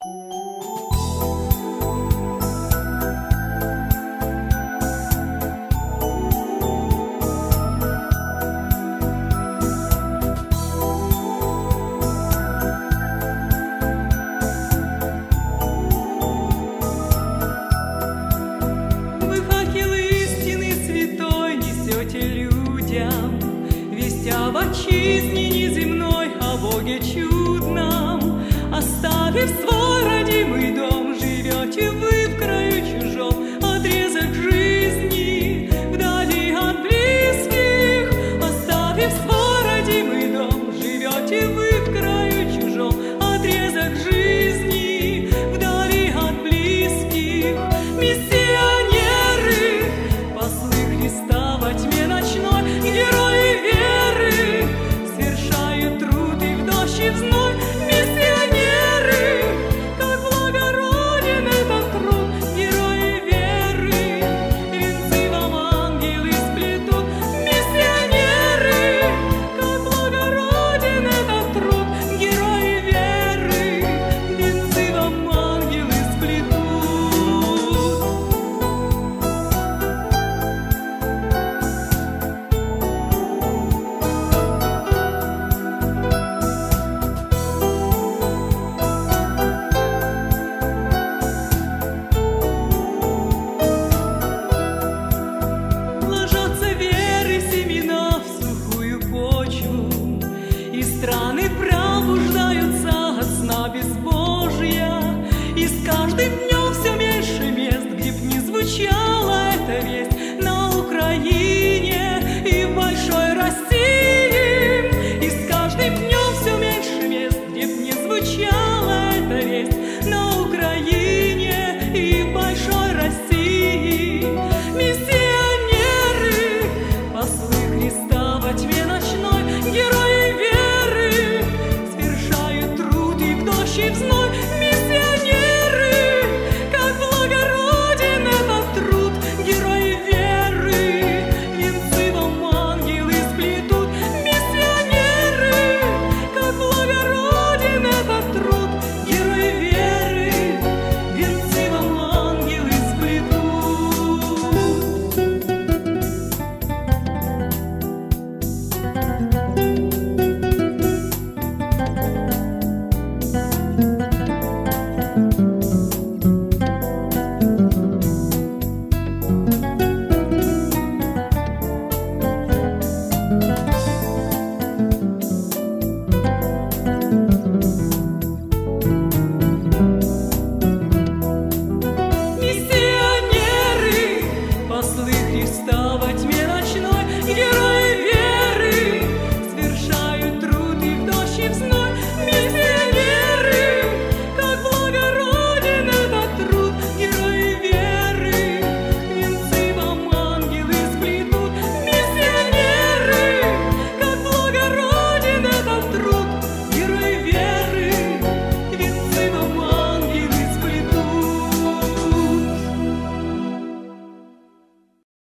Вестя в отчизне неземной о Боге чудном, оставив свой родимый дом, живете вы в краю чужом, отрезок жизни вдали от близких. Оставив свой родимый дом, живете вы в краю чужом, отрезок жизни вдали от близких. Миссионеры, послы Христа во тьме ночной, герои веры, свершают труд и в дождь и в зной. Миссионеры, как благороден этот труд, герои веры, венцы вам ангелы сплетут. Миссионеры, как благороден этот труд, герои веры, венцы вам ангелы сплетут. Ложатся веры семена в сухую почву, и страны пробуждаются от сна безбожья. И с каждым днем все меньше мест, где б не звучала эта весть на Украине и в большой России. И с каждым днем все меньше мест, где б не звучала эта весть на Украине и в большой России. Миссионеры, послы Христа во тьме ночной, герои веры, свершают труд и в дождь и в зной.